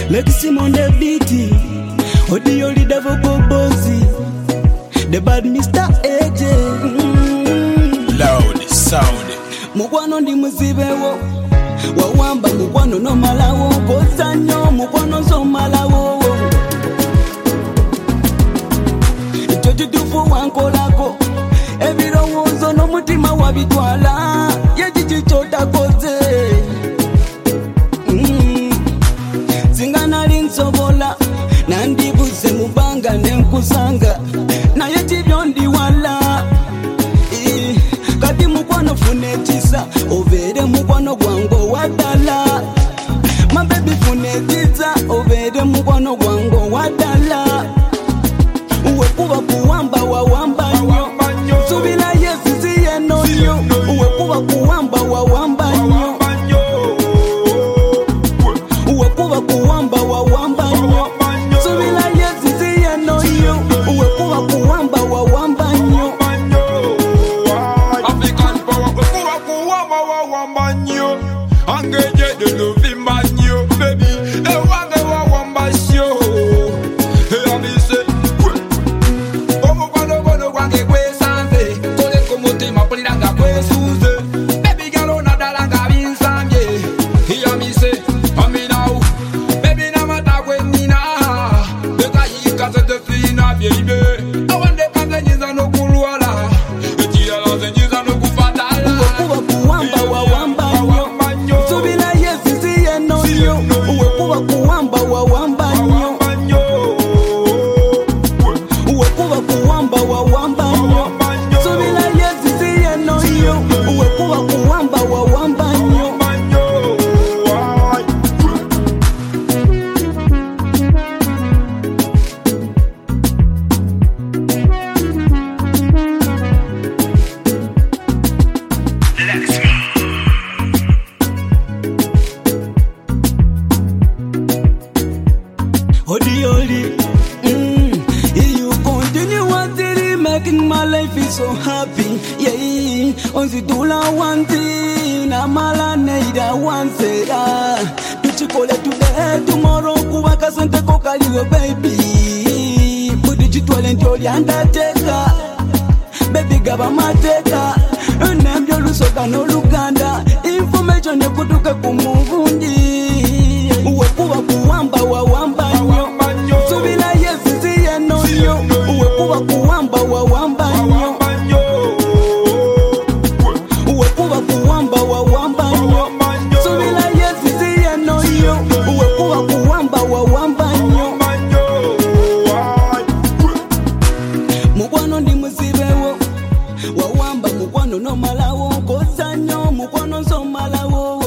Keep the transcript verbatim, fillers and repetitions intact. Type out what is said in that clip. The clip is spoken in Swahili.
Legacy on the beat. Audio leader for Bobozi. The bad Mister A J. Mm. Loud sound. Mukwano ndi muzibewo. Wawamba mukwano no malawo. Kozanyo mukwano so malawo. Jojudufu wankolako. Ebirowozo no mutima wabitwala. Yejijichota koze. Mm. Zingana linsobola. Nandibuze mubanga nenkusanga. Na yetibyo ndi wala. I, kati mukwano funetisa. Overe mukwano gwango wadala. My baby funetisa. Overe mukwano gwango wadala. Uwe kuba kuwamba wa wamba nyo. Subila yesi siye no nyo. Uwe kuba kuwamba wa wamba nyo. Uwe kuba kuwamba wa wamba nyo. Subila yesi siye no nyo. Uwe kuba kuwamba wa wamba nyo. African power kuwa kuwamba wa wamba nyo. Angeje de novimba nyo baby. E wange wa wamba syo. Hey amise. Omo kwano kwano wange kwe sanze. Kole kumutima poliranga kwe suze. Baby girl ona dalanga binsambye. Hey amise. Aminau. Baby na mata kwe nina. Deka yika sete fina baby. Awande kanze nyiza no kulwala. Eti ala nyiza no kufatala. Uwe kuba kuwamba wa wamba nyo. Subila yesi siye no nyo. Uwe kuba kuwamba wa wamba nyo. Uwe kuba kuwamba wa wamba nyo. Subila yesi siye no nyo. Uwe kuba kuwamba wa wamba nyo. Odioli, mm, you continue until making my life is so happy. Yeah, only do la one thing, I'm all neida one seda. Tuchikole today, tomorrow kuwaka sante kokaliwe baby. Put it to all undertaker, baby gaba mateka. Nambyo lusoka no luganda, information ekutuke kumuvundi. Uwe kuba kuwamba wa wamba nyo. Subila yesi siye no nyo. Uwe kuba kuwamba wa wamba nyo. Uwe kuba kuwamba wa wamba nyo. Subila yesi siye no nyo. Uwe kuba kuwamba wa wamba nyo. Mukwano ndi muzibewo. Wawamba mukwano no malawo. Kozanyo mukwano so malawo.